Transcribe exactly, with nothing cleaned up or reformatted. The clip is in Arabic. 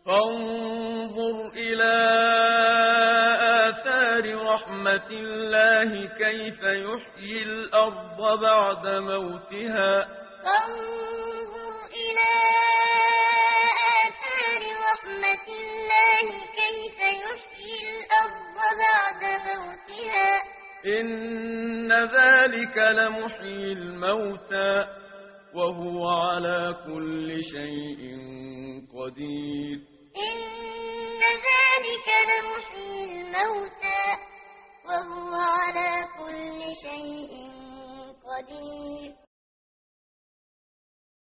فانظر إلى آثار رحمة الله كيف يحيي الأرض بعد موتها فانظر إلى آثار رحمة الله كيف يحيي الأرض بعد موتها إن ذلك لمحيي الموتى وهو على كل شيء قدير إن ذلك لمحيي الموتى وهو على كل شيء قدير